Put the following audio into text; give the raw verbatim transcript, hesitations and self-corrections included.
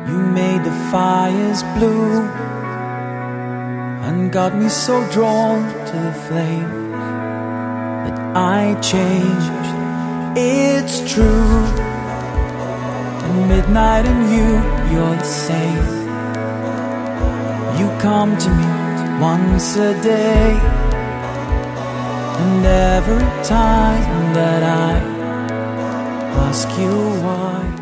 You made the fires blue and got me so drawn to the flame that I changed. It's true. At midnight and you, you're the same. You come to me once a day, and every time that I ask you why,